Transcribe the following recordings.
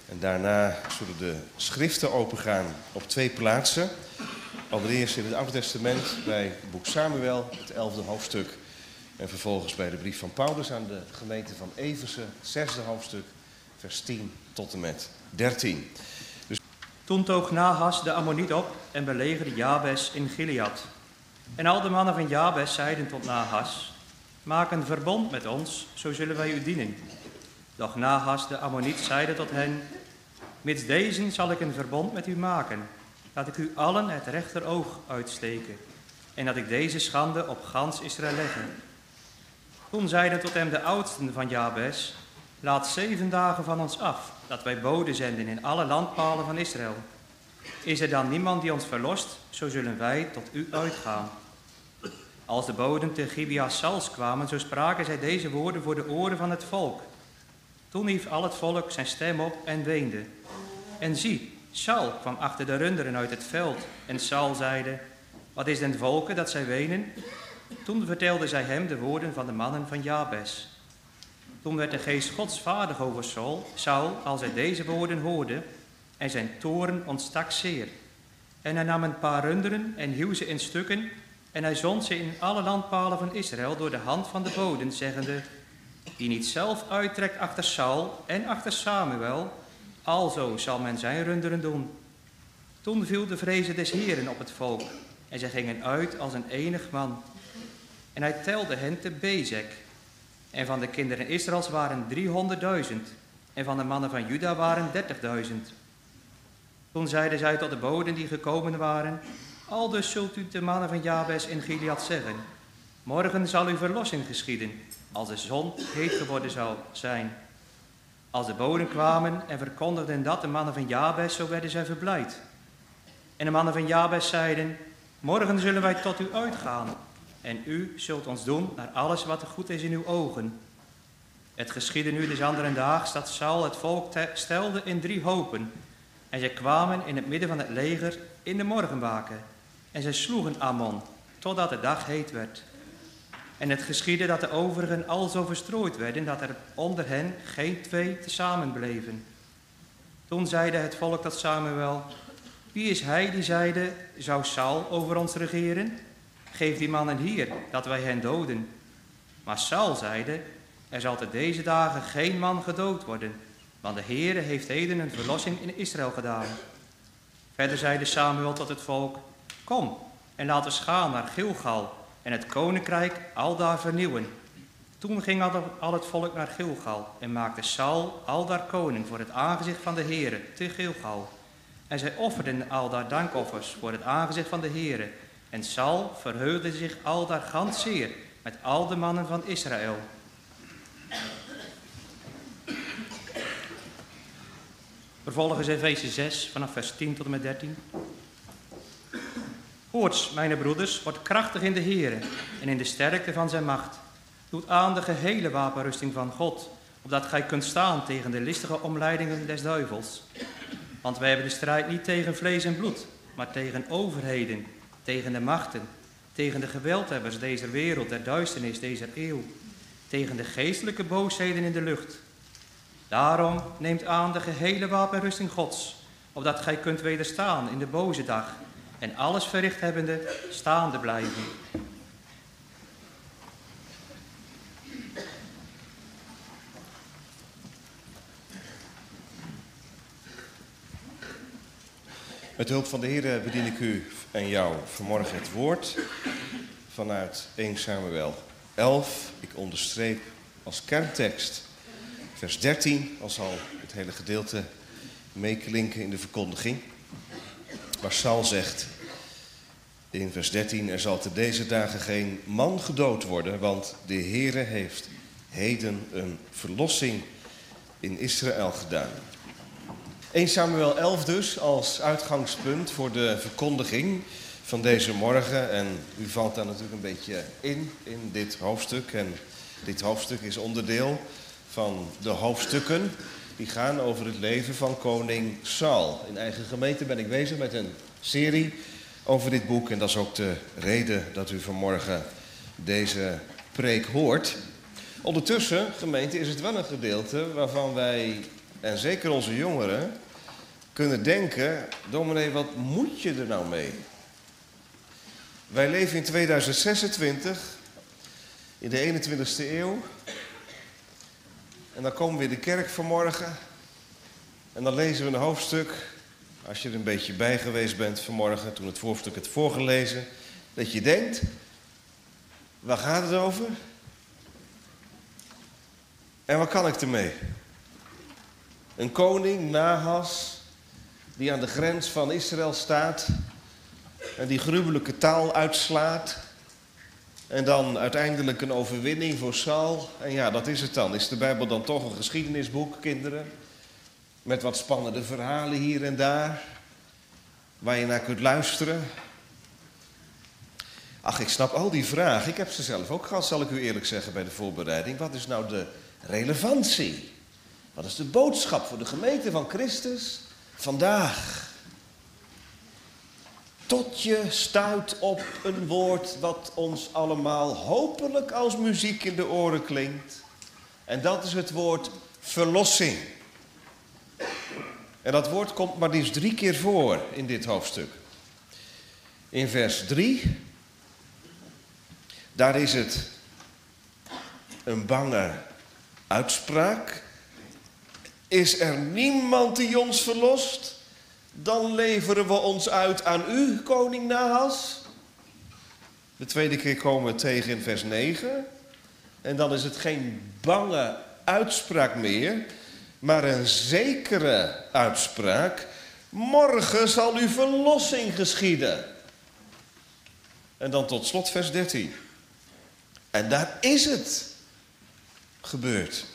En daarna zullen de schriften opengaan op 2 plaatsen. Allereerst in het Oude Testament bij het boek Samuel, het 11e hoofdstuk. En vervolgens bij de brief van Paulus aan de gemeente van Efeze, het 6e hoofdstuk, vers 10 tot en met 13. Toen toog Nahas de Ammoniet op en belegerde Jabes in Gilead. En al de mannen van Jabes zeiden tot Nahas: maak een verbond met ons, zo zullen wij u dienen. Doch Nahas de Ammoniet zeide tot hen: mits deze zal ik een verbond met u maken, dat ik u allen het rechteroog uitsteken, en dat ik deze schande op gans Israël legge. Toen zeiden tot hem de oudsten van Jabes: laat 7 dagen van ons af, dat wij boden zenden in alle landpalen van Israël. Is er dan niemand die ons verlost, zo zullen wij tot u uitgaan. Als de boden te Gibeas Sals kwamen, zo spraken zij deze woorden voor de oren van het volk. Toen hief al het volk zijn stem op en weende. En zie, Saul kwam achter de runderen uit het veld. En Saul zeide: wat is den volken dat zij wenen? Toen vertelden zij hem de woorden van de mannen van Jabes. Toen werd de geest Gods vaardig over Saul, als hij deze woorden hoorde, en zijn toorn ontstak zeer. En hij nam een paar runderen en hieuw ze in stukken, en hij zond ze in alle landpalen van Israël door de hand van de boden, zeggende: wie niet zelf uittrekt achter Saul en achter Samuel, alzo zal men zijn runderen doen. Toen viel de vreze des Heeren op het volk, en zij gingen uit als een enig man. En hij telde hen te Bezek. En van de kinderen Israëls waren 300.000, en van de mannen van Juda waren 30.000. Toen zeiden zij tot de boden die gekomen waren: aldus zult u de mannen van Jabes in Gilead zeggen: morgen zal uw verlossing geschieden, als de zon heet geworden zal zijn. Als de boden kwamen en verkondigden dat de mannen van Jabes, zo werden zij verblijd. En de mannen van Jabes zeiden: morgen zullen wij tot u uitgaan, en u zult ons doen naar alles wat goed is in uw ogen. Het geschiedde nu des anderen daags dat Saul het volk stelde in 3 hopen. En zij kwamen in het midden van het leger in de morgenwaken. En zij sloegen Ammon, totdat de dag heet werd. En het geschiedde dat de overigen alzo verstrooid werden, dat er onder hen geen 2 tezamen bleven. Toen zeide het volk tot Samuel: wie is hij die zeide: zou Saul over ons regeren? Geef die mannen hier, dat wij hen doden. Maar Saul zeide: er zal te deze dagen geen man gedood worden, want de Heere heeft heden een verlossing in Israël gedaan. Verder zeide Samuel tot het volk: kom, en laten we gaan naar Gilgal, en het koninkrijk aldaar vernieuwen. Toen ging al het volk naar Gilgal, en maakte Saul aldaar koning voor het aangezicht van de Heere te Gilgal. En zij offerden aldaar dankoffers voor het aangezicht van de Heere. En Saul verheugde zich aldaar gans zeer met al de mannen van Israël. Vervolgens Efeze 6 vanaf vers 10 tot en met 13. Hoorts, mijn broeders, wordt krachtig in de Heere en in de sterkte van zijn macht. Doet aan de gehele wapenrusting van God, opdat gij kunt staan tegen de listige omleidingen des duivels. Want wij hebben de strijd niet tegen vlees en bloed, maar tegen overheden, tegen de machten, tegen de geweldhebbers deze wereld, der duisternis deze eeuw, tegen de geestelijke boosheden in de lucht. Daarom neemt aan de gehele wapenrusting Gods, opdat gij kunt wederstaan in de boze dag en alles verricht hebbende staande blijven. Met hulp van de Heer bedien ik u en jou vanmorgen het woord vanuit 1 Samuel 11. Ik onderstreep als kerntekst vers 13, al zal het hele gedeelte meeklinken in de verkondiging. Waar Saul zegt in vers 13: er zal te deze dagen geen man gedood worden, want de Heere heeft heden een verlossing in Israël gedaan. 1 Samuel 11 dus als uitgangspunt voor de verkondiging van deze morgen. En u valt daar natuurlijk een beetje in dit hoofdstuk. En dit hoofdstuk is onderdeel van de hoofdstukken die gaan over het leven van koning Saul. In eigen gemeente ben ik bezig met een serie over dit boek. En dat is ook de reden dat u vanmorgen deze preek hoort. Ondertussen, gemeente, is het wel een gedeelte waarvan wij en zeker onze jongeren, kunnen denken, dominee, wat moet je er nou mee? Wij leven in 2026, in de 21ste eeuw. En dan komen we in de kerk vanmorgen. En dan lezen we een hoofdstuk, als je er een beetje bij geweest bent vanmorgen, toen het hoofdstuk het voorgelezen, dat je denkt, waar gaat het over? En wat kan ik ermee? Een koning, Nahas, die aan de grens van Israël staat en die gruwelijke taal uitslaat. En dan uiteindelijk een overwinning voor Saul. En ja, dat is het dan. Is de Bijbel dan toch een geschiedenisboek, kinderen? Met wat spannende verhalen hier en daar, waar je naar kunt luisteren. Ach, ik snap al die vragen. Ik heb ze zelf ook gehad, zal ik u eerlijk zeggen, bij de voorbereiding. Wat is nou de relevantie? Wat is de boodschap voor de gemeente van Christus vandaag? Tot je stuit op een woord wat ons allemaal hopelijk als muziek in de oren klinkt. En dat is het woord verlossing. En dat woord komt maar liefst 3 keer voor in dit hoofdstuk. In vers 3, daar is het een bange uitspraak. Is er niemand die ons verlost? Dan leveren we ons uit aan u, koning Nahas. De tweede keer komen we tegen in vers 9. En dan is het geen bange uitspraak meer, maar een zekere uitspraak. Morgen zal uw verlossing geschieden. En dan tot slot vers 13. En daar is het gebeurd.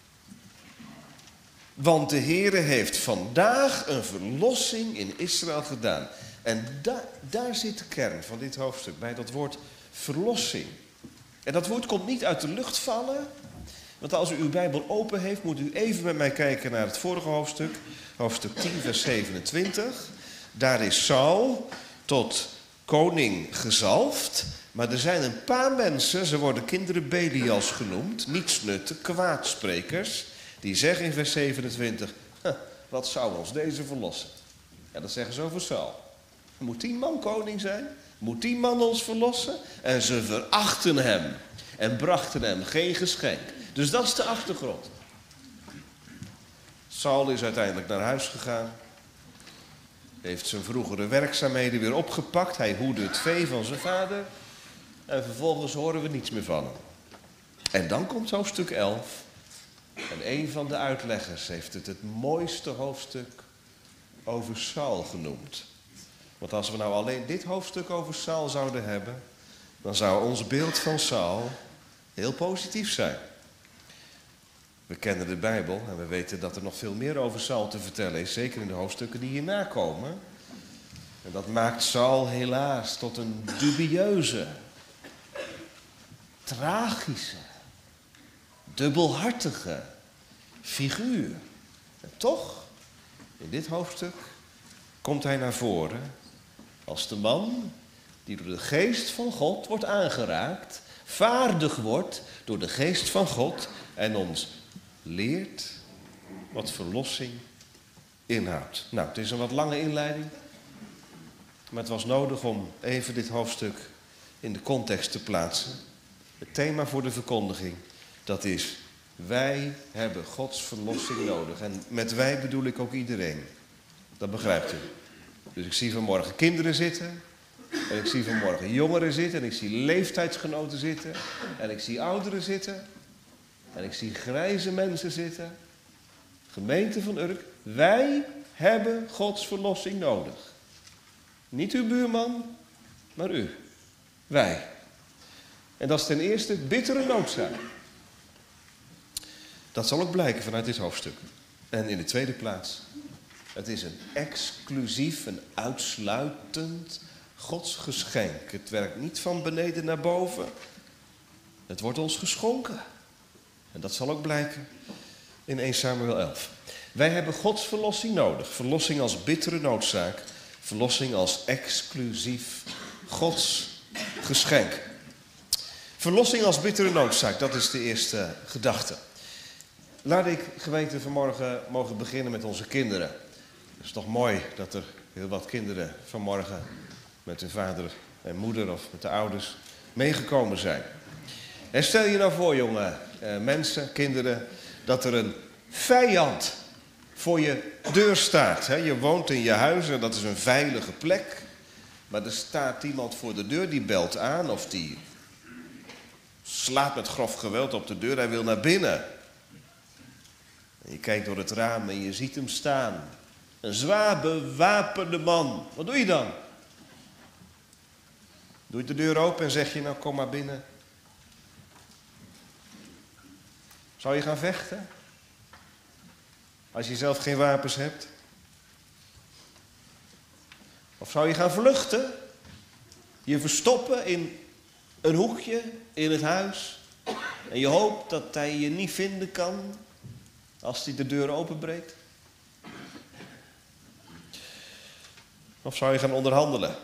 Want de Heere heeft vandaag een verlossing in Israël gedaan. En daar zit de kern van dit hoofdstuk, bij dat woord verlossing. En dat woord komt niet uit de lucht vallen. Want als u uw Bijbel open heeft, moet u even met mij kijken naar het vorige hoofdstuk. Hoofdstuk 10, vers 27. Daar is Saul tot koning gezalfd. Maar er zijn een paar mensen, ze worden kinderen Belials genoemd, nietsnutte, kwaadsprekers, die zeggen in vers 27, wat zou ons deze verlossen? Ja, dat zeggen ze over Saul. Moet die man koning zijn? Moet die man ons verlossen? En ze verachten hem en brachten hem geen geschenk. Dus dat is de achtergrond. Saul is uiteindelijk naar huis gegaan. Heeft zijn vroegere werkzaamheden weer opgepakt. Hij hoedde het vee van zijn vader. En vervolgens horen we niets meer van hem. En dan komt hoofdstuk 11. En een van de uitleggers heeft het mooiste hoofdstuk over Saul genoemd. Want als we nou alleen dit hoofdstuk over Saul zouden hebben, dan zou ons beeld van Saul heel positief zijn. We kennen de Bijbel en we weten dat er nog veel meer over Saul te vertellen is, zeker in de hoofdstukken die hierna komen. En dat maakt Saul helaas tot een dubieuze, tragische, dubbelhartige figuur. En toch, in dit hoofdstuk komt hij naar voren als de man die door de geest van God wordt aangeraakt, vaardig wordt door de geest van God en ons leert wat verlossing inhoudt. Nou, het is een wat lange inleiding, maar het was nodig om even dit hoofdstuk in de context te plaatsen. Het thema voor de verkondiging, dat is: wij hebben Gods verlossing nodig. En met wij bedoel ik ook iedereen. Dat begrijpt u. Dus ik zie vanmorgen kinderen zitten. En ik zie vanmorgen jongeren zitten. En ik zie leeftijdsgenoten zitten. En ik zie ouderen zitten. En ik zie grijze mensen zitten. Gemeente van Urk. Wij hebben Gods verlossing nodig. Niet uw buurman, maar u. Wij. En dat is ten eerste bittere noodzaak. Dat zal ook blijken vanuit dit hoofdstuk. En in de tweede plaats, het is een exclusief, een uitsluitend Gods geschenk. Het werkt niet van beneden naar boven. Het wordt ons geschonken. En dat zal ook blijken in 1 Samuel 11. Wij hebben Gods verlossing nodig. Verlossing als bittere noodzaak. Verlossing als exclusief Gods geschenk. Verlossing als bittere noodzaak, dat is de eerste gedachte. Laat ik, gemeente, vanmorgen mogen beginnen met onze kinderen. Het is toch mooi dat er heel wat kinderen vanmorgen met hun vader en moeder of met de ouders meegekomen zijn. En stel je nou voor, jonge mensen, kinderen, dat er een vijand voor je deur staat. Je woont in je huis en dat is een veilige plek. Maar er staat iemand voor de deur, die belt aan of die slaat met grof geweld op de deur. Hij wil naar binnen. En je kijkt door het raam en je ziet hem staan. Een zwaar bewapende man. Wat doe je dan? Doe je de deur open en zeg je, nou kom maar binnen. Zou je gaan vechten? Als je zelf geen wapens hebt? Of zou je gaan vluchten? Je verstoppen in een hoekje in het huis? En je hoopt dat hij je niet vinden kan als hij de deur openbreekt? Of zou je gaan onderhandelen?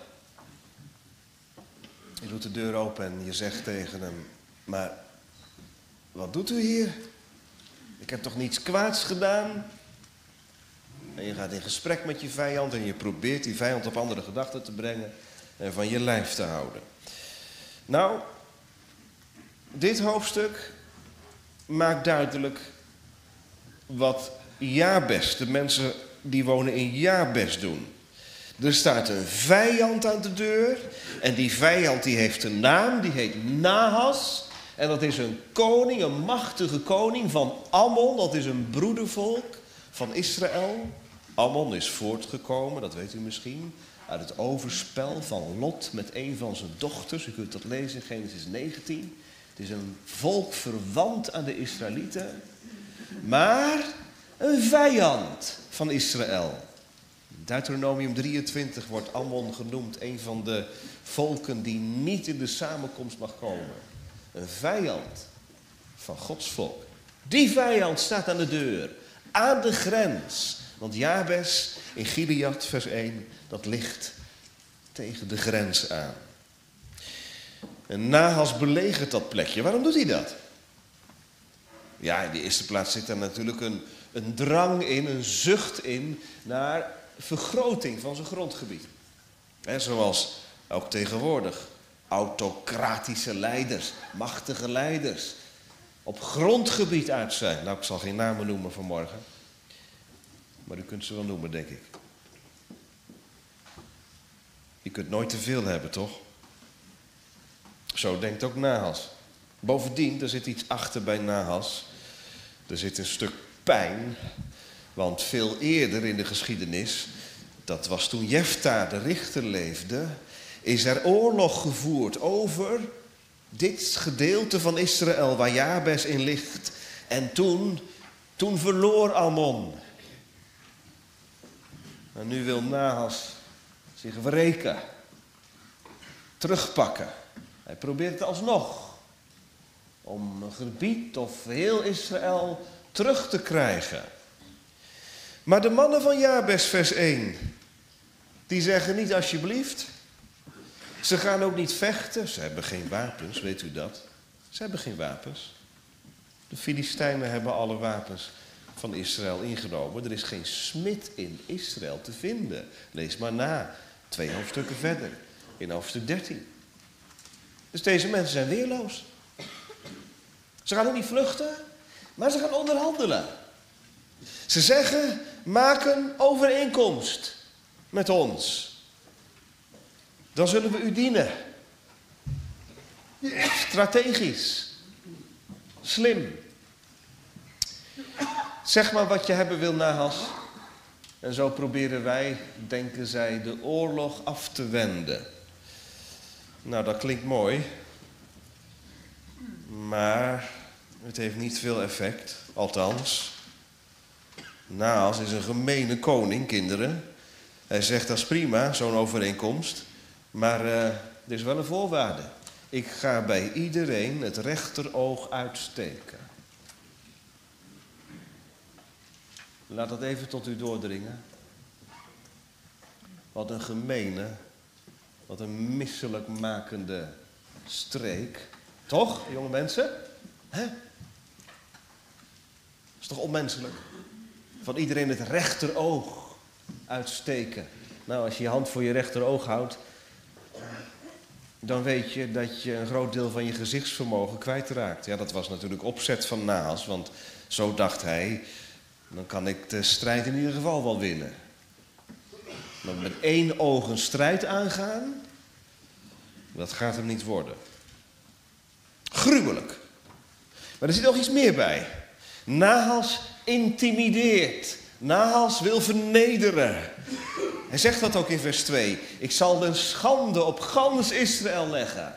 Je doet de deur open en je zegt tegen hem, maar wat doet u hier? Ik heb toch niets kwaads gedaan? En je gaat in gesprek met je vijand en je probeert die vijand op andere gedachten te brengen en van je lijf te houden. Nou, dit hoofdstuk maakt duidelijk wat Jabes, de mensen die wonen in Jabes, doen. Er staat een vijand aan de deur en die vijand die heeft een naam, die heet Nahas. En dat is een koning, een machtige koning van Ammon, dat is een broedervolk van Israël. Ammon is voortgekomen, dat weet u misschien, uit het overspel van Lot met een van zijn dochters. U kunt dat lezen in Genesis 19. Het is een volk verwant aan de Israëlieten, maar een vijand van Israël. In Deuteronomium 23 wordt Ammon genoemd, een van de volken die niet in de samenkomst mag komen. Een vijand van Gods volk. Die vijand staat aan de deur, aan de grens. Want Jabes in Gilead, vers 1, dat ligt tegen de grens aan. En Nahas belegert dat plekje. Waarom doet hij dat? Ja, in de eerste plaats zit er natuurlijk een drang in, een zucht in naar vergroting van zijn grondgebied. Zoals ook tegenwoordig autocratische leiders, machtige leiders op grondgebied uit zijn. Nou, ik zal geen namen noemen vanmorgen, maar u kunt ze wel noemen, denk ik. Je kunt nooit te veel hebben, toch? Zo denkt ook Nahas. Bovendien, er zit iets achter bij Nahas. Er zit een stuk pijn, want veel eerder in de geschiedenis, dat was toen Jefta de richter leefde, is er oorlog gevoerd over dit gedeelte van Israël waar Jabes in ligt. En toen verloor Ammon. En nu wil Nahas zich wreken, terugpakken. Hij probeert het alsnog om een gebied of heel Israël terug te krijgen. Maar de mannen van Jabes, vers 1, die zeggen niet alsjeblieft. Ze gaan ook niet vechten. Ze hebben geen wapens, weet u dat? Ze hebben geen wapens. De Filistijnen hebben alle wapens van Israël ingenomen. Er is geen smid in Israël te vinden. Lees maar na, 2 hoofdstukken verder, in hoofdstuk 13. Dus deze mensen zijn weerloos. Ze gaan ook niet vluchten, maar ze gaan onderhandelen. Ze zeggen, maak een overeenkomst met ons. Dan zullen we u dienen. Strategisch. Slim. Zeg maar wat je hebben wil, Nahas. En zo proberen wij, denken zij, de oorlog af te wenden. Nou, dat klinkt mooi. Maar het heeft niet veel effect. Althans, Nahas is een gemene koning, kinderen. Hij zegt, dat is prima, zo'n overeenkomst. Maar er is wel een voorwaarde. Ik ga bij iedereen het rechteroog uitsteken. Laat dat even tot u doordringen. Wat een gemene, wat een misselijkmakende streek. Toch, jonge mensen? Hè? is toch onmenselijk? Van iedereen het rechteroog uitsteken. Nou, als je je hand voor je rechteroog houdt, dan weet je dat je een groot deel van je gezichtsvermogen kwijtraakt. Ja, dat was natuurlijk opzet van Nahas, want zo dacht hij, dan kan ik de strijd in ieder geval wel winnen. Maar met één oog een strijd aangaan, dat gaat hem niet worden. Gruwelijk. Maar er zit nog iets meer bij. Nahas intimideert. Nahas wil vernederen. Hij zegt dat ook in vers 2. Ik zal een schande op gans Israël leggen.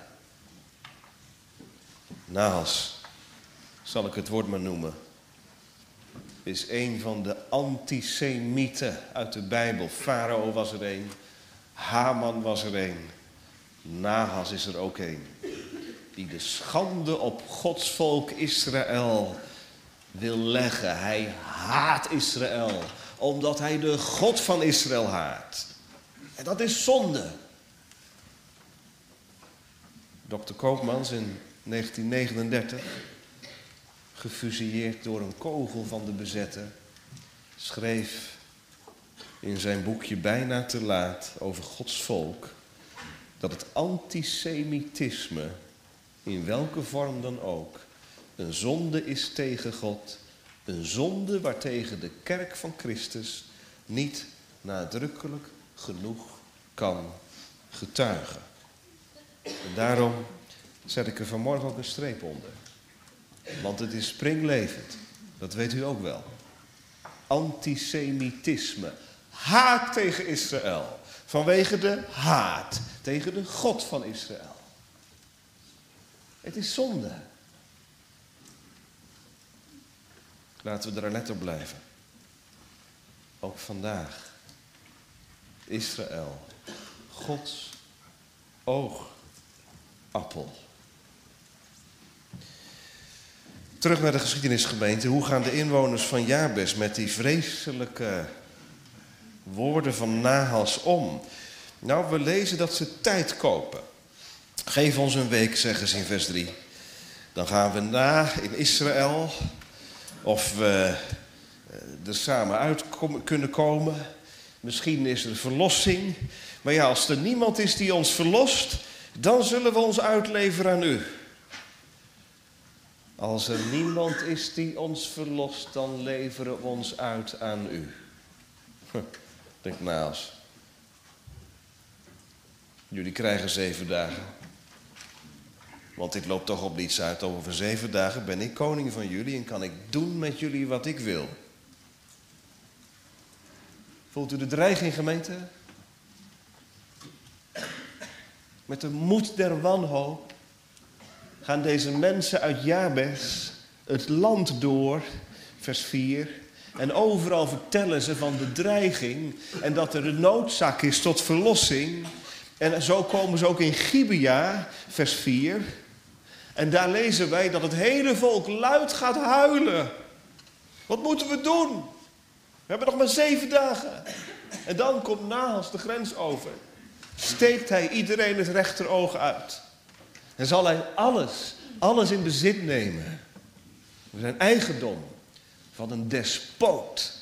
Nahas, zal ik het woord maar noemen, is een van de antisemieten uit de Bijbel. Farao was er een. Haman was er een. Nahas is er ook een. Die de schande op Gods volk Israël wil leggen. Hij haat Israël, omdat hij de God van Israël haat. En dat is zonde. Dr. Koopmans in 1939, gefusilleerd door een kogel van de bezetter, schreef in zijn boekje Bijna te laat over Gods volk dat het antisemitisme, in welke vorm dan ook, een zonde is tegen God. Een zonde waartegen de kerk van Christus niet nadrukkelijk genoeg kan getuigen. En daarom zet ik er vanmorgen ook een streep onder. Want het is springlevend. Dat weet u ook wel. Antisemitisme. Haat tegen Israël. Vanwege de haat tegen de God van Israël. Het is zonde. Laten we er alert op blijven. Ook vandaag. Israël. Gods oogappel. Terug naar de geschiedenisgemeente. Hoe gaan de inwoners van Jabes met die vreselijke woorden van Nahas om? Nou, we lezen dat ze tijd kopen. Geef ons een week, zeggen ze in vers 3. Dan gaan we na in Israël of we er samen uit kunnen komen. Misschien is er verlossing. Maar ja, als er niemand is die ons verlost, dan zullen we ons uitleveren aan u. Als er niemand is die ons verlost, dan leveren we ons uit aan u. Denk Nahas. Jullie krijgen 7 dagen. Want dit loopt toch op niets uit. Over 7 dagen ben ik koning van jullie en kan ik doen met jullie wat ik wil. Voelt u de dreiging, gemeente? Met de moed der wanhoop gaan deze mensen uit Jabes het land door, vers 4. En overal vertellen ze van de dreiging en dat er een noodzaak is tot verlossing. En zo komen ze ook in Gibea, vers 4. En daar lezen wij dat het hele volk luid gaat huilen. Wat moeten we doen? We hebben nog maar 7 dagen. En dan komt Nahas de grens over. Steekt hij iedereen het rechteroog uit. En zal hij alles in bezit nemen. Zijn eigendom van een despoot.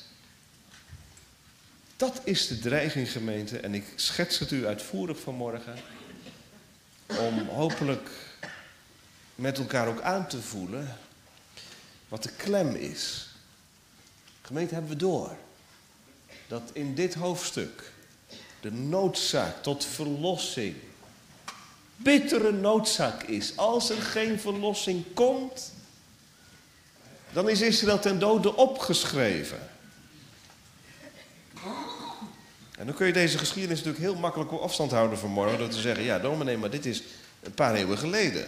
Dat is de dreiging, gemeente. En ik schets het u uitvoerig vanmorgen. Om hopelijk met elkaar ook aan te voelen wat de klem is. Gemeente, hebben we door dat in dit hoofdstuk de noodzaak tot verlossing, bittere noodzaak is. Als er geen verlossing komt, dan is Israël ten dode opgeschreven. En dan kun je deze geschiedenis natuurlijk heel makkelijk op afstand houden vanmorgen door te zeggen, ja dominee, maar dit is een paar eeuwen geleden.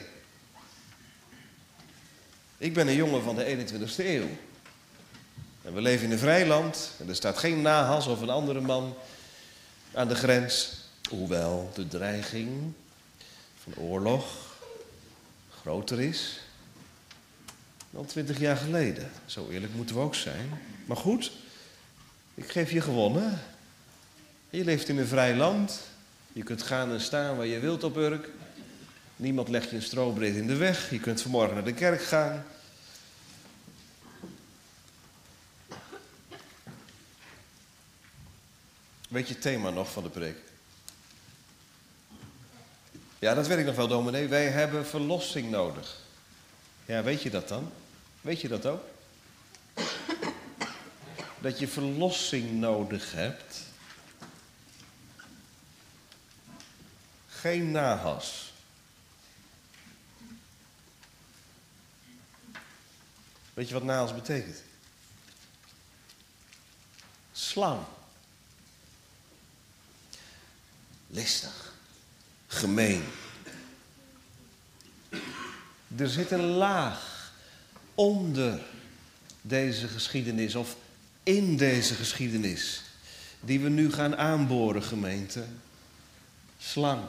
Ik ben een jongen van de 21ste eeuw. En we leven in een vrij land en er staat geen Nahas of een andere man aan de grens. Hoewel de dreiging van oorlog groter is dan 20 jaar geleden. Zo eerlijk moeten we ook zijn. Maar goed, ik geef je gewonnen. Je leeft in een vrij land. Je kunt gaan en staan waar je wilt op Urk. Niemand legt je een strobreed in de weg. Je kunt vanmorgen naar de kerk gaan. Weet je het thema nog van de preek? Ja, dat weet ik nog wel, dominee. Wij hebben verlossing nodig. Ja, weet je dat dan? Weet je dat ook? Dat je verlossing nodig hebt. Geen nahas. Weet je wat nahas betekent? Slang. Listig. Gemeen. Er zit een laag onder deze geschiedenis of in deze geschiedenis die we nu gaan aanboren, gemeente. Slang.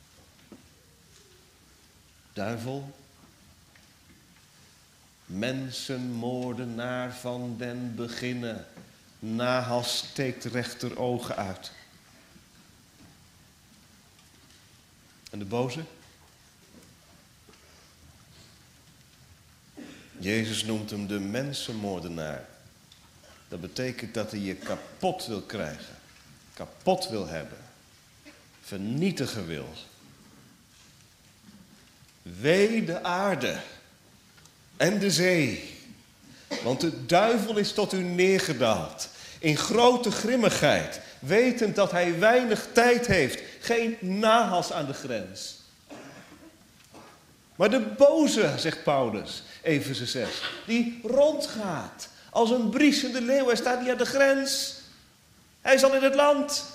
Duivel. Mensenmoordenaar van den beginnen. Nahas steekt rechterogen uit. En de boze? Jezus noemt hem de mensenmoordenaar. Dat betekent dat hij je kapot wil krijgen. Kapot wil hebben. Vernietigen wil. Wee de aarde en de zee. Want de duivel is tot u neergedaald. In grote grimmigheid. Wetend dat hij weinig tijd heeft. Geen nahas aan de grens. Maar de boze, zegt Paulus, Efeze 6, die rondgaat als een briesende leeuw. Hij staat niet aan de grens. Hij is al in het land.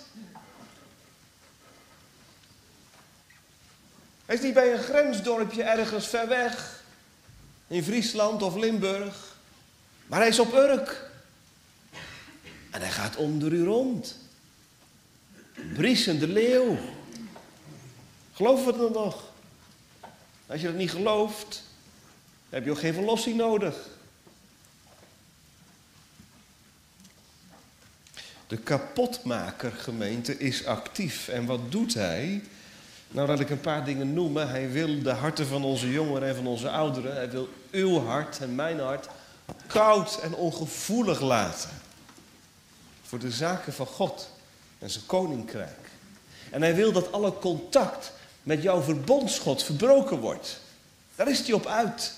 Hij is niet bij een grensdorpje ergens ver weg. In Friesland of Limburg. Maar hij is op Urk. En hij gaat onder u rond. Briesende leeuw. Geloof het dan nog? Als je dat niet gelooft, heb je ook geen verlossing nodig. De kapotmaker, gemeente, is actief. En wat doet hij? Nou, laat ik een paar dingen noemen. Hij wil de harten van onze jongeren en van onze ouderen. Hij wil uw hart en mijn hart koud en ongevoelig laten. Voor de zaken van God en zijn koninkrijk. En hij wil dat alle contact met jouw verbondsgod verbroken wordt. Daar is hij op uit.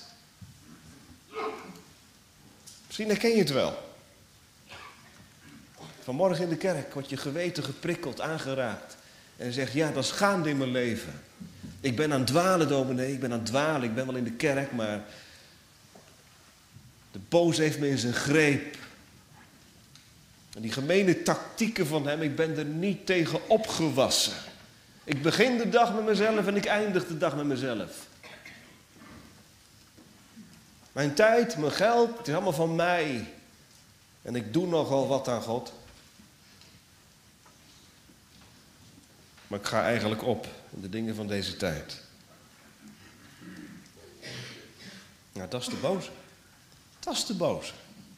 Misschien herken je het wel. Vanmorgen in de kerk wordt je geweten geprikkeld, aangeraakt. En je zegt, ja, dat is gaande in mijn leven. Ik ben aan het dwalen, dominee, ik ben aan het dwalen. Ik ben wel in de kerk, maar de boze heeft me in zijn greep. En die gemene tactieken van hem, ik ben er niet tegen opgewassen. Ik begin de dag met mezelf en ik eindig de dag met mezelf. Mijn tijd, mijn geld, het is allemaal van mij. En ik doe nogal wat aan God. Maar ik ga eigenlijk op in de dingen van deze tijd. Nou, dat is de boze. Dat is de boze.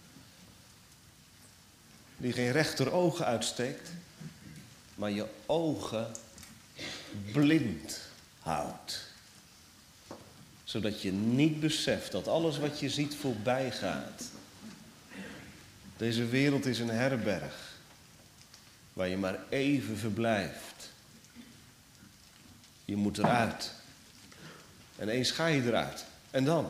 Die geen rechterogen uitsteekt, maar je ogen blind houdt. Zodat je niet beseft dat alles wat je ziet voorbij gaat. Deze wereld is een herberg waar je maar even verblijft. Je moet eruit. En eens ga je eruit. En dan?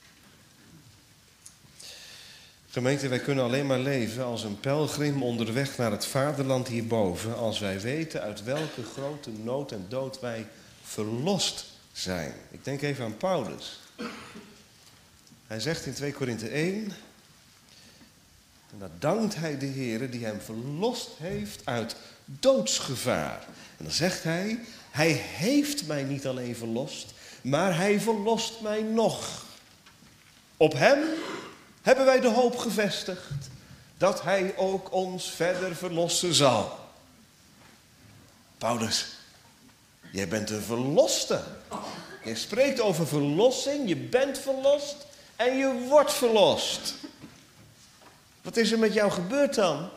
Gemeente, wij kunnen alleen maar leven als een pelgrim onderweg naar het vaderland hierboven, als wij weten uit welke grote nood en dood wij verlost zijn. Ik denk even aan Paulus. Hij zegt in 2 Korinthe 1, en dan dankt hij de Heere die hem verlost heeft uit doodsgevaar. En dan zegt hij, hij heeft mij niet alleen verlost, maar hij verlost mij nog. Op hem hebben wij de hoop gevestigd dat hij ook ons verder verlossen zal. Paulus, jij bent een verloste. Je spreekt over verlossing, je bent verlost en je wordt verlost. Wat is er met jou gebeurd dan?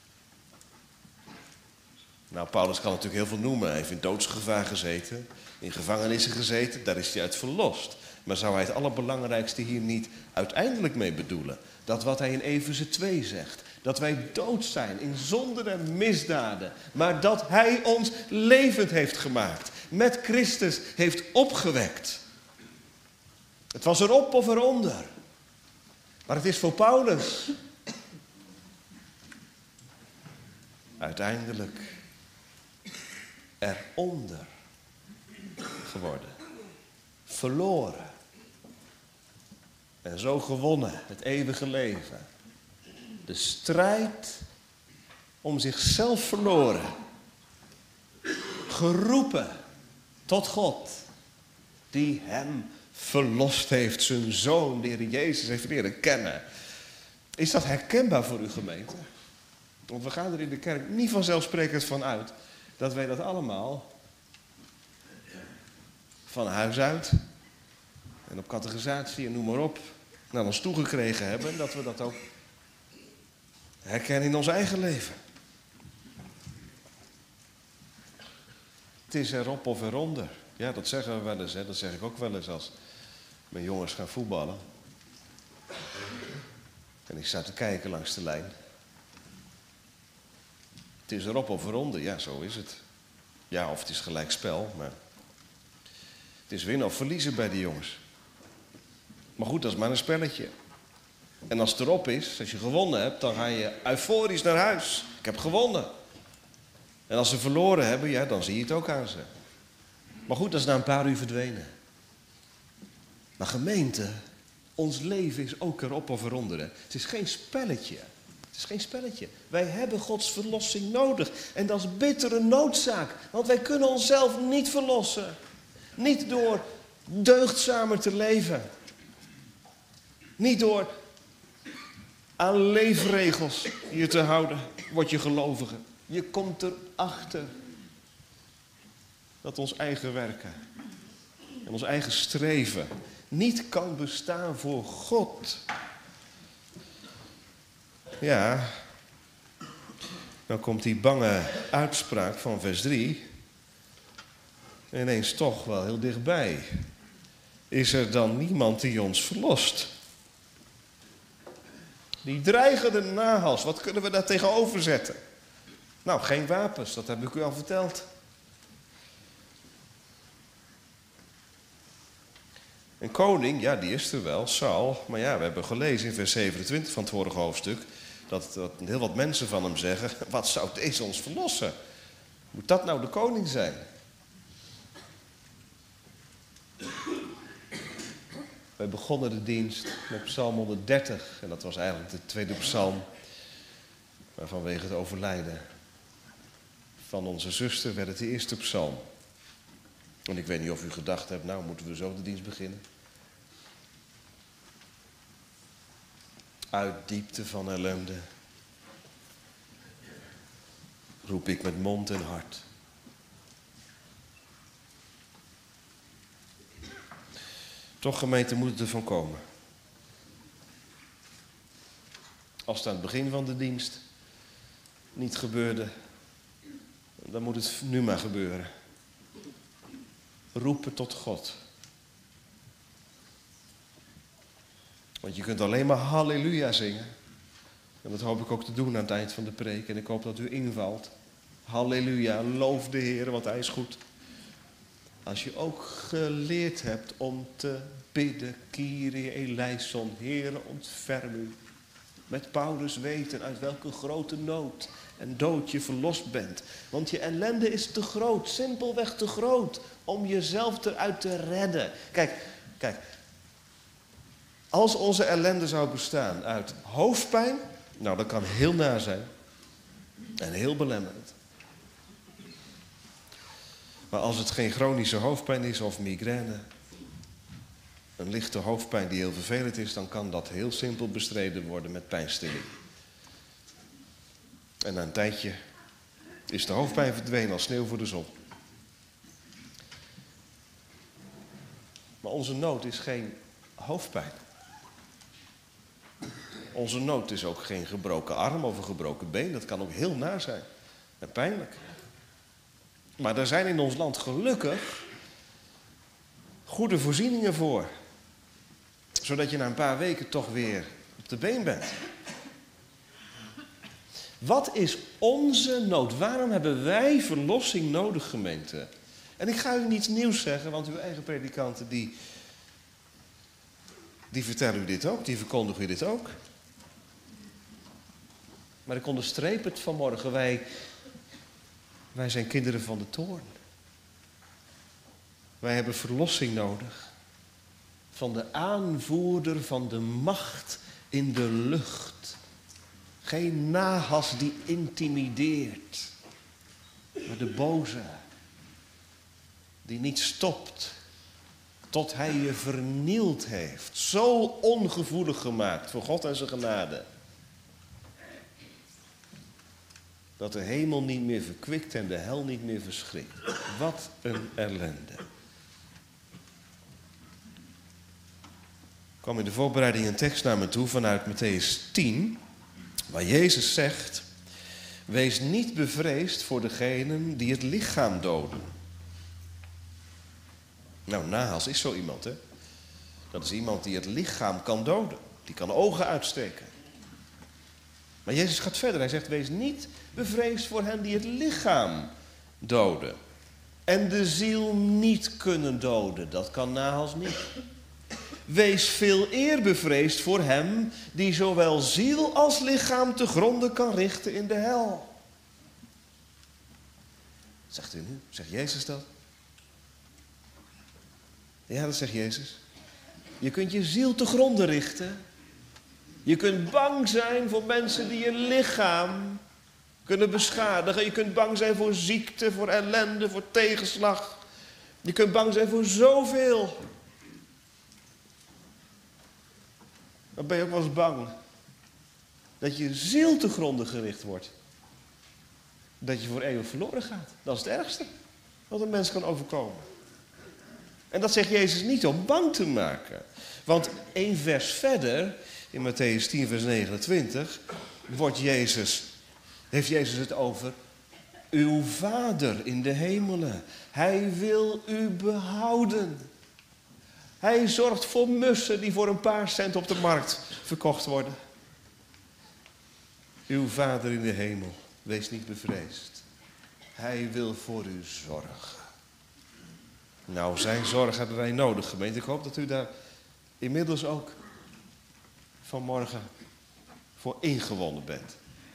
Nou, Paulus kan natuurlijk heel veel noemen. Hij heeft in doodsgevaar gezeten, in gevangenissen gezeten, daar is hij uit verlost. Maar zou hij het allerbelangrijkste hier niet uiteindelijk mee bedoelen? Dat wat hij in Efeze 2 zegt. Dat wij dood zijn in zonden en misdaden. Maar dat hij ons levend heeft gemaakt. Met Christus heeft opgewekt. Het was erop of eronder. Maar het is voor Paulus uiteindelijk eronder geworden. Verloren. En zo gewonnen, het eeuwige leven. De strijd om zichzelf verloren. Geroepen tot God, die hem verlost heeft, zijn zoon, de Heer Jezus heeft leren kennen. Is dat herkenbaar voor uw gemeente? Want we gaan er in de kerk niet vanzelfsprekend van uit dat wij dat allemaal van huis uit en op catechisatie en noem maar op naar ons toegekregen hebben. En dat we dat ook herkennen in ons eigen leven. Het is erop of eronder. Ja, dat zeggen we wel eens. Hè. Dat zeg ik ook wel eens als mijn jongens gaan voetballen. En ik sta te kijken langs de lijn. Het is erop of eronder. Ja, zo is het. Ja, of het is gelijk spel, maar het is winnen of verliezen bij die jongens. Maar goed, dat is maar een spelletje. En als het erop is, als je gewonnen hebt, dan ga je euforisch naar huis. Ik heb gewonnen. En als ze verloren hebben, ja, dan zie je het ook aan ze. Maar goed, dat is na een paar uur verdwenen. Maar gemeente, ons leven is ook erop of eronder. Hè? Het is geen spelletje. Het is geen spelletje. Wij hebben Gods verlossing nodig. En dat is bittere noodzaak. Want wij kunnen onszelf niet verlossen. Niet door deugdzamer te leven. Niet door aan leefregels je te houden, word je gelovige. Je komt erachter dat ons eigen werken en ons eigen streven niet kan bestaan voor God. Ja, dan komt die bange uitspraak van vers 3 ineens toch wel heel dichtbij. Is er dan niemand die ons verlost? Die dreigende nahas, wat kunnen we daar tegenover zetten? Nou, geen wapens, dat heb ik u al verteld. Een koning, ja, die is er wel, Saul. Maar ja, we hebben gelezen in vers 27 van het vorige hoofdstuk dat heel wat mensen van hem zeggen, wat zou deze ons verlossen? Moet dat nou de koning zijn? Wij begonnen de dienst met Psalm 130. En dat was eigenlijk de tweede psalm. Maar vanwege het overlijden van onze zuster werd het de eerste psalm. En ik weet niet of u gedacht hebt, nou moeten we zo de dienst beginnen. Uit diepte van ellende roep ik met mond en hart. Toch, gemeente, moet het ervan komen. Als het aan het begin van de dienst niet gebeurde, dan moet het nu maar gebeuren. Roepen tot God. Want je kunt alleen maar halleluja zingen. En dat hoop ik ook te doen aan het eind van de preek. En ik hoop dat u invalt. Halleluja, loof de Heer, want Hij is goed. Als je ook geleerd hebt om te bidden, Kyrie eleison, Heere ontferm u. Met Paulus weten uit welke grote nood en dood je verlost bent. Want je ellende is te groot, simpelweg te groot, om jezelf eruit te redden. Kijk. Als onze ellende zou bestaan uit hoofdpijn, nou dat kan heel naar zijn en heel belemmerend. Maar als het geen chronische hoofdpijn is of migraine, een lichte hoofdpijn die heel vervelend is, dan kan dat heel simpel bestreden worden met pijnstilling. En na een tijdje is de hoofdpijn verdwenen als sneeuw voor de zon. Maar onze nood is geen hoofdpijn. Onze nood is ook geen gebroken arm of een gebroken been. Dat kan ook heel naar zijn en pijnlijk. Maar er zijn in ons land gelukkig goede voorzieningen voor. Zodat je na een paar weken toch weer op de been bent. Wat is onze nood? Waarom hebben wij verlossing nodig, gemeente? En ik ga u niets nieuws zeggen, want uw eigen predikanten die vertellen u dit ook, die verkondigen u dit ook. Maar ik onderstreep het vanmorgen, wij zijn kinderen van de toorn. Wij hebben verlossing nodig. Van de aanvoerder van de macht in de lucht. Geen Nahas die intimideert. Maar de boze. Die niet stopt. Tot hij je vernield heeft. Zo ongevoelig gemaakt voor God en zijn genade. Dat de hemel niet meer verkwikt en de hel niet meer verschrikt. Wat een ellende. Er kwam in de voorbereiding een tekst naar me toe vanuit Mattheüs 10. Waar Jezus zegt: wees niet bevreesd voor degenen die het lichaam doden. Nou, Nahas is zo iemand, hè. Dat is iemand die het lichaam kan doden. Die kan ogen uitsteken. Maar Jezus gaat verder. Hij zegt: wees niet bevreesd voor hen die het lichaam doden. En de ziel niet kunnen doden. Dat kan Nahas niet. Wees veel eer bevreesd voor hem die zowel ziel als lichaam te gronde kan richten in de hel. Zegt u nu? Zegt Jezus dat? Ja, dat zegt Jezus. Je kunt je ziel te gronde richten. Je kunt bang zijn voor mensen die je lichaam kunnen beschadigen. Je kunt bang zijn voor ziekte, voor ellende, voor tegenslag. Je kunt bang zijn voor zoveel. Dan ben je ook wel eens bang dat je ziel te gronde gericht wordt. Dat je voor eeuwig verloren gaat. Dat is het ergste wat een mens kan overkomen. En dat zegt Jezus niet om bang te maken. Want 1 vers verder, in Mattheüs 10 vers 29, heeft Jezus het over uw Vader in de hemelen. Hij wil u behouden. Hij zorgt voor mussen die voor een paar cent op de markt verkocht worden. Uw Vader in de hemel, wees niet bevreesd. Hij wil voor u zorgen. Nou, zijn zorg hebben wij nodig, gemeente. Ik hoop dat u daar inmiddels ook vanmorgen voor ingewonnen bent.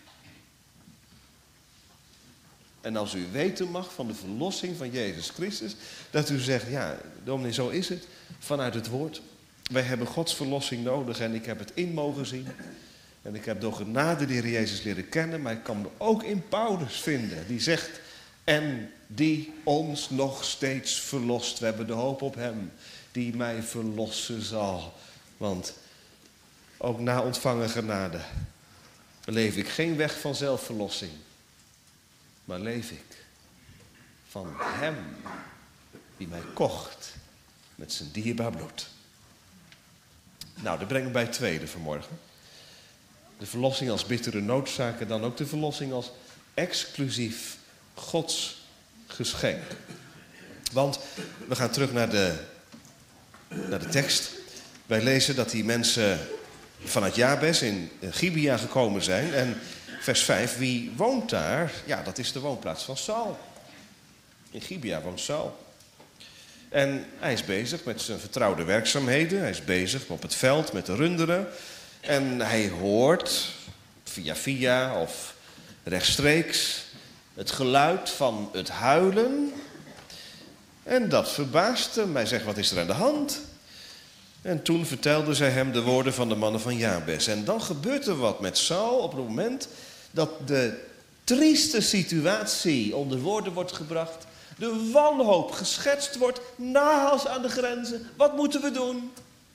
En als u weten mag van de verlossing van Jezus Christus, dat u zegt: ja, dominee, zo is het, vanuit het woord. Wij hebben Gods verlossing nodig en ik heb het in mogen zien. En ik heb door genade de Heer Jezus leren kennen, maar ik kan me ook in Paulus vinden. Die zegt: en die ons nog steeds verlost. We hebben de hoop op hem die mij verlossen zal. Want ook na ontvangen genade leef ik geen weg van zelfverlossing. Maar leef ik van hem die mij kocht met zijn dierbaar bloed. Nou, dat brengt me bij het tweede vanmorgen. De verlossing als bittere noodzaak en dan ook de verlossing als exclusief Gods geschenk. Want we gaan terug naar de tekst. Wij lezen dat die mensen vanuit Jabes in Gibea gekomen zijn. En vers 5, wie woont daar? Ja, dat is de woonplaats van Saul. In Gibea woont Saul. En hij is bezig met zijn vertrouwde werkzaamheden. Hij is bezig op het veld met de runderen. En hij hoort via of rechtstreeks het geluid van het huilen. En dat verbaast hem. Hij zegt: wat is er aan de hand? En toen vertelden zij hem de woorden van de mannen van Jabes. En dan gebeurt er wat met Saul op het moment dat de trieste situatie onder woorden wordt gebracht. De wanhoop geschetst wordt, Nahas aan de grenzen. Wat moeten we doen?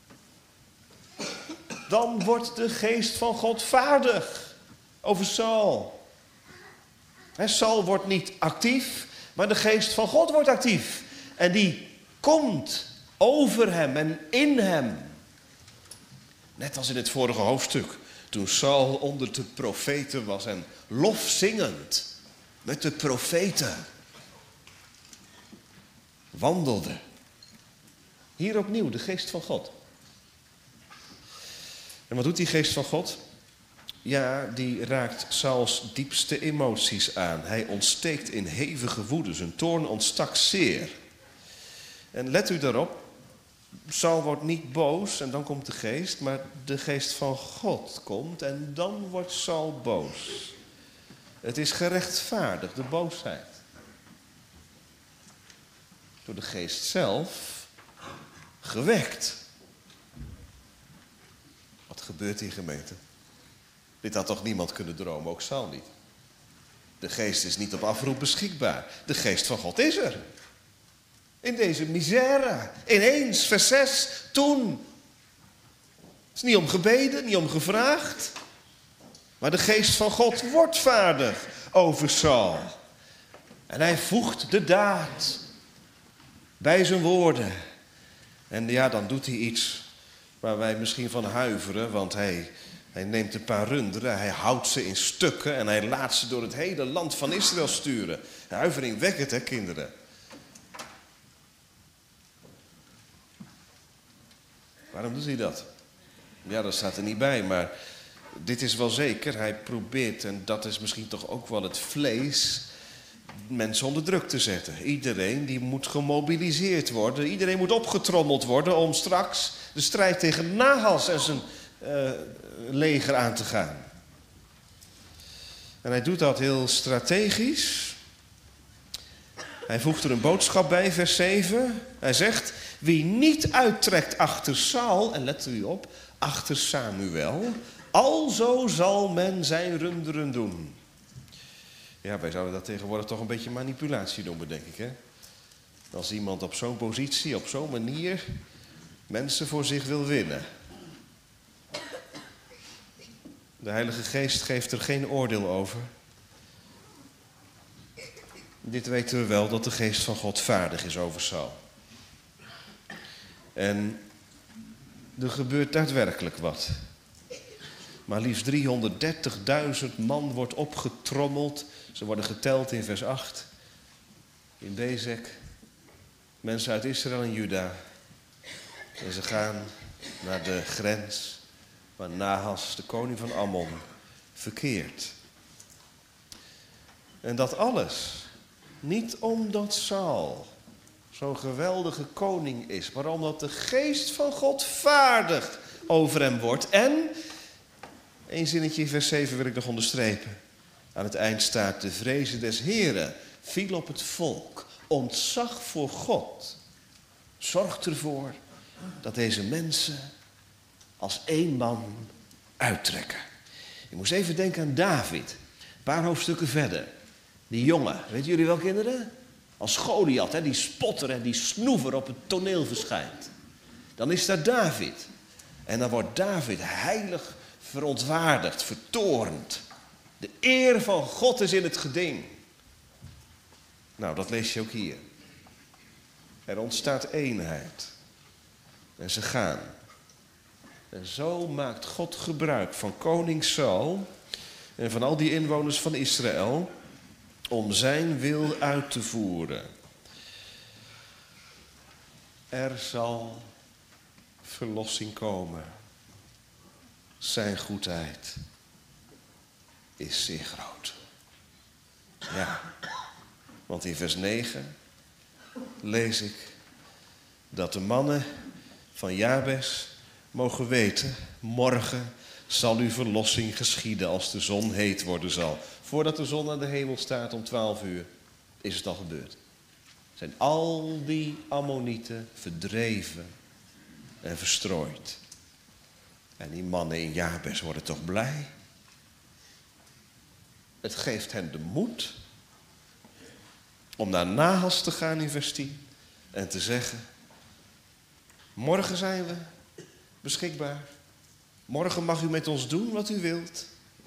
Dan wordt de geest van God vaardig over Saul. Saul wordt niet actief, maar de geest van God wordt actief. En die komt over hem en in hem. Net als in het vorige hoofdstuk, toen Saul onder de profeten was en lofzingend met de profeten wandelde. Hier opnieuw de geest van God. En wat doet die geest van God? Ja, die raakt Sauls diepste emoties aan. Hij ontsteekt in hevige woede. Zijn toorn ontstak zeer. En let u daarop, Saul wordt niet boos en dan komt de geest, maar de geest van God komt en dan wordt Saul boos. Het is gerechtvaardigd, de boosheid. Door de geest zelf gewekt. Wat gebeurt hier, gemeente? Dit had toch niemand kunnen dromen, ook Saul niet. De geest is niet op afroep beschikbaar. De geest van God is er. In deze misère. Ineens, vers 6, toen. Het is niet om gebeden, niet om gevraagd. Maar de geest van God wordt vaardig over Saul. En hij voegt de daad bij zijn woorden. En ja, dan doet hij iets waar wij misschien van huiveren, want hij neemt een paar runderen, hij houdt ze in stukken en hij laat ze door het hele land van Israël sturen. Huiveringwekkend, hè, kinderen? Waarom doet hij dat? Ja, dat staat er niet bij, maar dit is wel zeker. Hij probeert, en dat is misschien toch ook wel het vlees, mensen onder druk te zetten. Iedereen die moet gemobiliseerd worden. Iedereen moet opgetrommeld worden om straks de strijd tegen Nahas en zijn leger aan te gaan. En hij doet dat heel strategisch. Hij voegt er een boodschap bij, vers 7. Hij zegt, wie niet uittrekt achter Saul, en let u op, achter Samuel, alzo zal men zijn runderen doen. Ja, wij zouden dat tegenwoordig toch een beetje manipulatie noemen, denk ik, hè? Als iemand op zo'n positie, op zo'n manier, mensen voor zich wil winnen. De Heilige Geest geeft er geen oordeel over. Dit weten we wel, dat de Geest van God vaardig is over Saul. En er gebeurt daadwerkelijk wat. Maar liefst 330.000 man wordt opgetrommeld. Ze worden geteld in vers 8. In Bezek. Mensen uit Israël en Juda. En ze gaan naar de grens waar Nahas, de koning van Ammon, verkeert. En dat alles niet omdat Saul zo'n geweldige koning is, maar omdat de geest van God vaardig over hem wordt. En, één zinnetje in vers 7 wil ik nog onderstrepen. Aan het eind staat, de vreze des Heren viel op het volk. Ontzag voor God zorgt ervoor dat deze mensen als één man uittrekken. Je moest even denken aan David. Een paar hoofdstukken verder. Die jongen, weten jullie wel, kinderen? Als Goliath, hè, die spotter en die snoever op het toneel verschijnt. Dan is daar David. En dan wordt David heilig verontwaardigd, vertoornd. De eer van God is in het geding. Nou, dat lees je ook hier. Er ontstaat eenheid. En ze gaan. En zo maakt God gebruik van koning Saul en van al die inwoners van Israël om zijn wil uit te voeren. Er zal verlossing komen. Zijn goedheid is zeer groot. Ja, want in vers 9 lees ik dat de mannen van Jabes mogen weten, morgen zal uw verlossing geschieden als de zon heet worden zal. Voordat de zon aan de hemel staat om 12 uur, is het al gebeurd. Zijn al die Ammonieten verdreven en verstrooid. En die mannen in Jabes worden toch blij. Het geeft hen de moed om naar Nahas te gaan in vers 10 en te zeggen, morgen zijn we beschikbaar. Morgen mag u met ons doen wat u wilt.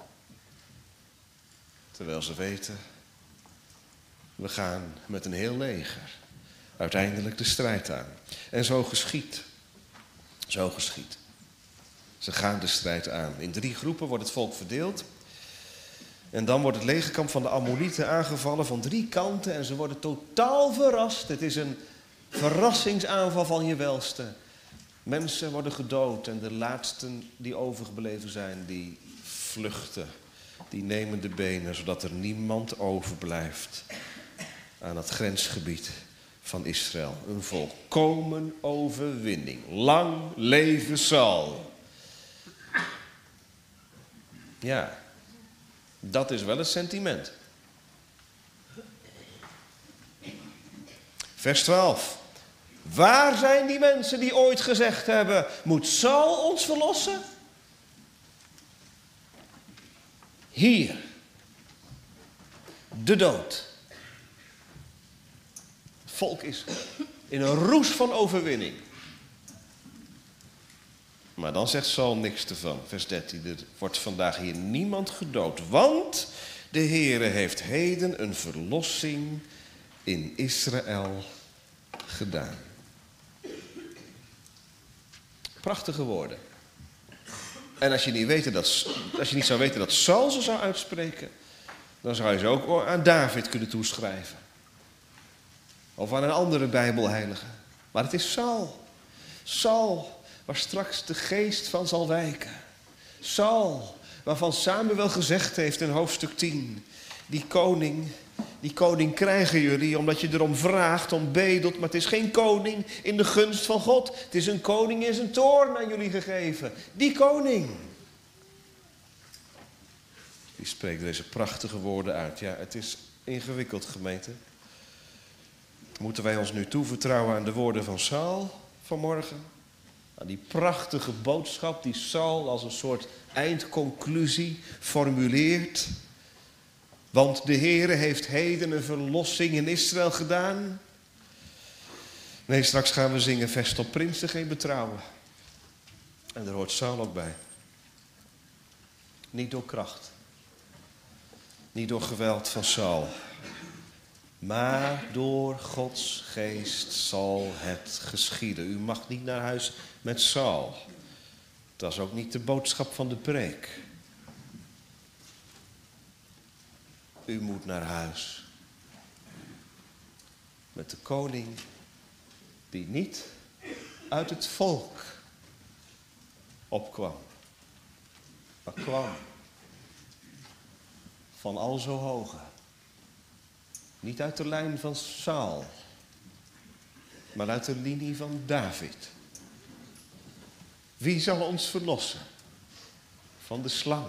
Terwijl ze weten, we gaan met een heel leger uiteindelijk de strijd aan. En zo geschiet. Zo geschiet. Ze gaan de strijd aan. In 3 groepen wordt het volk verdeeld. En dan wordt het legerkamp van de Ammonieten aangevallen van 3 kanten. En ze worden totaal verrast. Het is een verrassingsaanval van je welste. Mensen worden gedood en de laatsten die overgebleven zijn, die vluchten. Die nemen de benen, zodat er niemand overblijft aan het grensgebied van Israël. Een volkomen overwinning. Lang leven Saul. Ja, dat is wel het sentiment. Vers 12. Waar zijn die mensen die ooit gezegd hebben, moet Saul ons verlossen? Hier. De dood. Het volk is in een roes van overwinning. Maar dan zegt Saul niks ervan. Vers 13. Er wordt vandaag hier niemand gedood. Want de Heere heeft heden een verlossing in Israël gedaan. Prachtige woorden. En als je niet zou weten dat Saul ze zou uitspreken, dan zou je ze ook aan David kunnen toeschrijven. Of aan een andere Bijbelheilige. Maar het is Saul. Saul, waar straks de geest van zal wijken. Saul, waarvan Samuel gezegd heeft in hoofdstuk 10. Die koning krijgen jullie omdat je erom vraagt, om bedelt. Maar het is geen koning in de gunst van God. Het is een koning in zijn toorn aan jullie gegeven. Die koning. Die spreekt deze prachtige woorden uit. Ja, het is ingewikkeld, gemeente. Moeten wij ons nu toevertrouwen aan de woorden van Saul vanmorgen? Aan die prachtige boodschap die Saul als een soort eindconclusie formuleert. Want de Heere heeft heden een verlossing in Israël gedaan. Nee, straks gaan we zingen vest op prinsen geen betrouwen. En daar hoort Saul ook bij. Niet door kracht. Niet door geweld van Saul. Maar door Gods geest zal het geschieden. U mag niet naar huis met Saul. Dat is ook niet de boodschap van de preek. U moet naar huis. Met de koning die niet uit het volk opkwam. Maar kwam van al zo hoge. Niet uit de lijn van Saul, maar uit de linie van David. Wie zal ons verlossen van de slang?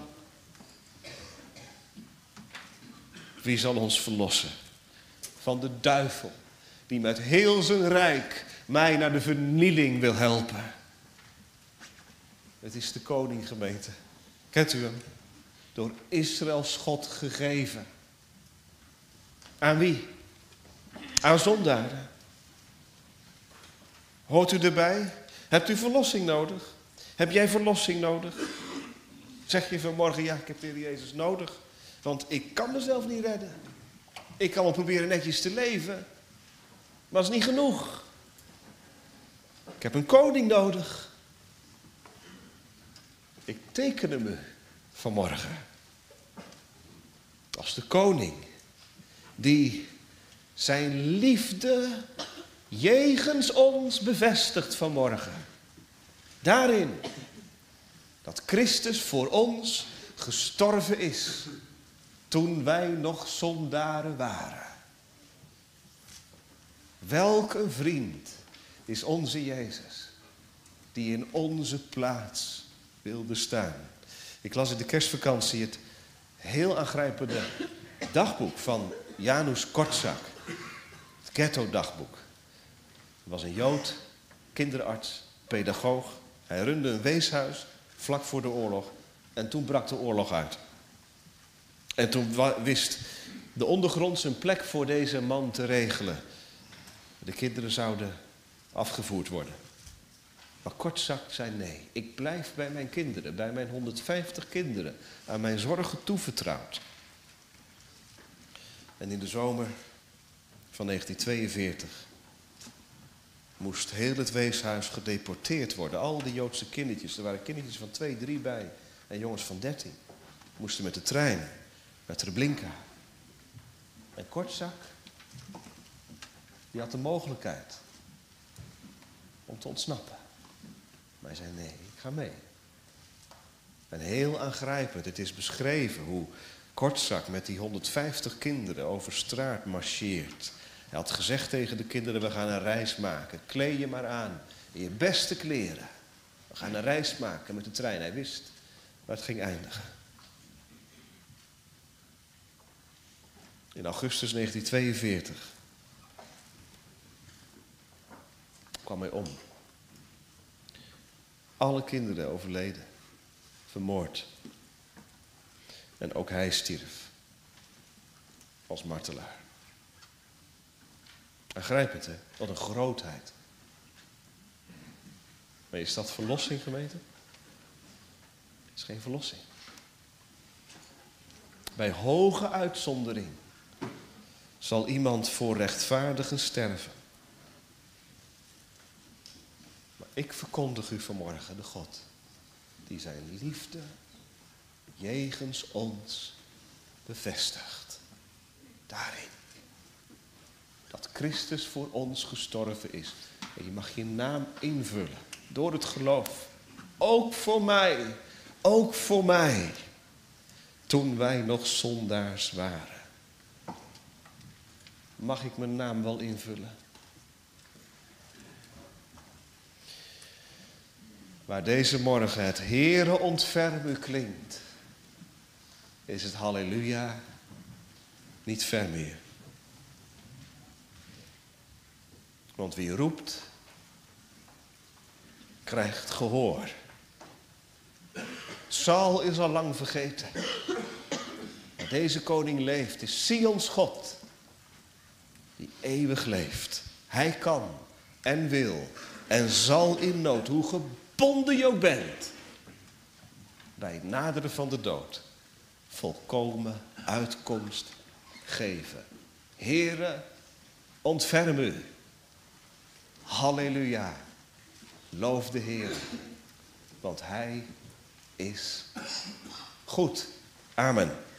Wie zal ons verlossen van de duivel die met heel zijn rijk mij naar de vernieling wil helpen? Het is de koning, gemeente. Kent u hem? Door Israëls God gegeven. Aan wie? Aan zondaren. Hoort u erbij? Hebt u verlossing nodig? Heb jij verlossing nodig? Zeg je vanmorgen, ja, ik heb de Heer Jezus nodig. Want ik kan mezelf niet redden. Ik kan wel proberen netjes te leven. Maar dat is niet genoeg. Ik heb een koning nodig. Ik teken hem u vanmorgen. Als de koning die zijn liefde jegens ons bevestigt vanmorgen. Daarin dat Christus voor ons gestorven is toen wij nog zondaren waren. Welk een vriend is onze Jezus die in onze plaats wilde staan. Ik las in de kerstvakantie het heel aangrijpende dagboek van Janusz Korczak. Het ghetto-dagboek. Hij was een Jood, kinderarts, pedagoog. Hij runde een weeshuis vlak voor de oorlog. En toen brak de oorlog uit. En toen wist de ondergrond zijn plek voor deze man te regelen. De kinderen zouden afgevoerd worden. Maar Korczak zei nee, ik blijf bij mijn kinderen, bij mijn 150 kinderen, aan mijn zorgen toevertrouwd. En in de zomer van 1942 moest heel het weeshuis gedeporteerd worden. Al die Joodse kindertjes, er waren kindertjes van 2, 3 bij en jongens van 13, moesten met de trein naar Treblinka. En Korczak, die had de mogelijkheid om te ontsnappen. Maar hij zei, nee, ik ga mee. En heel aangrijpend, het is beschreven hoe Kortzak met die 150 kinderen over straat marcheert. Hij had gezegd tegen de kinderen, we gaan een reis maken. Kleed je maar aan in je beste kleren. We gaan een reis maken met de trein. Hij wist waar het ging eindigen. In augustus 1942 kwam hij om. Alle kinderen overleden, vermoord. En ook hij stierf als martelaar. Aangrijpend, hè? Wat een grootheid. Maar is dat verlossing, gemeente? Het is geen verlossing. Bij hoge uitzondering zal iemand voor rechtvaardigen sterven. Maar ik verkondig u vanmorgen de God die zijn liefde jegens ons bevestigt. Daarin. Dat Christus voor ons gestorven is. En je mag je naam invullen door het geloof. Ook voor mij. Ook voor mij. Toen wij nog zondaars waren. Mag ik mijn naam wel invullen? Waar deze morgen het Heere ontferm u klinkt, is het halleluja niet ver meer. Want wie roept, krijgt gehoor. Saul is al lang vergeten. Maar deze koning leeft, is Sions God, die eeuwig leeft. Hij kan en wil en zal in nood, hoe gebonden je ook bent, bij het naderen van de dood, volkomen uitkomst geven. Heere, ontferm u. Halleluja. Loof de Heer, want hij is goed. Amen.